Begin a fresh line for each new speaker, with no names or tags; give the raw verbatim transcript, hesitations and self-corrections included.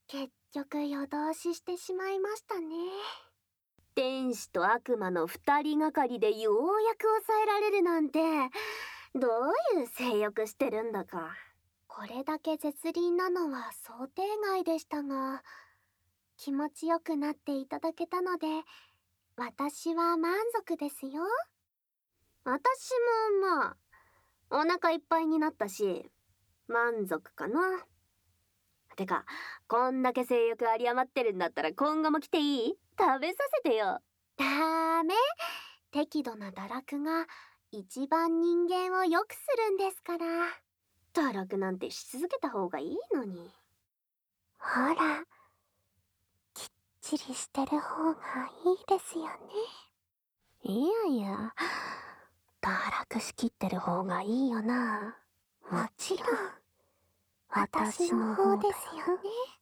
結局夜通ししてしまいましたね。
天使と悪魔の二人がかりでようやく抑えられるなんて、どういう性欲してるんだか。
これだけ絶倫なのは想定外でしたが、気持ちよくなっていただけたので、私は満足ですよ。
私もまあ、お腹いっぱいになったし、満足かな。てか、こんだけ性欲有り余ってるんだったら今後も来ていい？食べさせてよ。
ダメ。適度な堕落が一番人間を良くするんですから。
堕落なんてし続けた方がいいのに。
ほら、きっちりしてる方がいいですよね。
いやいや、堕落しきってる方がいいよな。
もちろん、私の方ですよね。